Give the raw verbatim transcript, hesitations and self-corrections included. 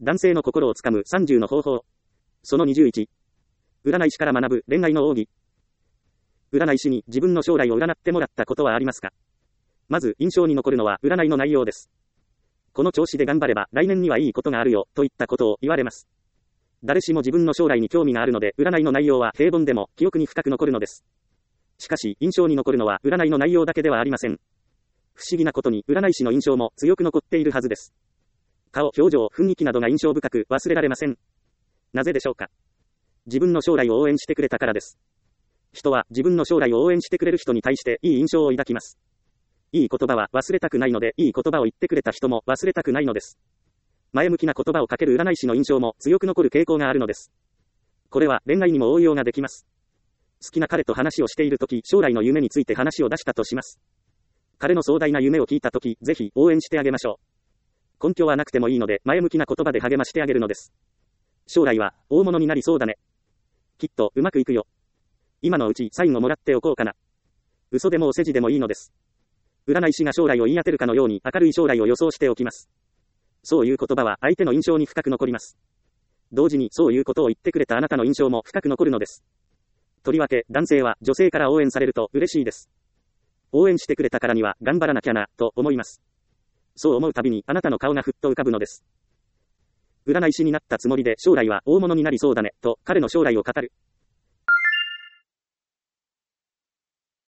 男性の心をつかむさんじゅうの方法。そのにじゅういち。占い師から学ぶ恋愛の奥義。占い師に自分の将来を占ってもらったことはありますか？まず印象に残るのは占いの内容です。この調子で頑張れば来年にはいいことがあるよ、といったことを言われます。誰しも自分の将来に興味があるので、占いの内容は平凡でも記憶に深く残るのです。しかし、印象に残るのは占いの内容だけではありません。不思議なことに占い師の印象も強く残っているはずです。顔、表情、雰囲気などが印象深く忘れられません。なぜでしょうか？自分の将来を応援してくれたからです。人は自分の将来を応援してくれる人に対していい印象を抱きます。いい言葉は忘れたくないので、いい言葉を言ってくれた人も忘れたくないのです。前向きな言葉をかける占い師の印象も強く残る傾向があるのです。これは恋愛にも応用ができます。好きな彼と話をしているとき、将来の夢について話を出したとします。彼の壮大な夢を聞いたとき、ぜひ応援してあげましょう。根拠はなくてもいいので、前向きな言葉で励ましてあげるのです。将来は大物になりそうだね。きっとうまくいくよ。今のうちサインをもらっておこうかな。嘘でもお世辞でもいいのです。占い師が将来を言い当てるかのように明るい将来を予想しておきます。そういう言葉は相手の印象に深く残ります。同時にそういうことを言ってくれたあなたの印象も深く残るのです。とりわけ男性は女性から応援されると嬉しいです。応援してくれたからには頑張らなきゃな、と思います。そう思うたびにあなたの顔がふっと浮かぶのです。占い師になったつもりで将来は大物になりそうだね、と彼の将来を語る。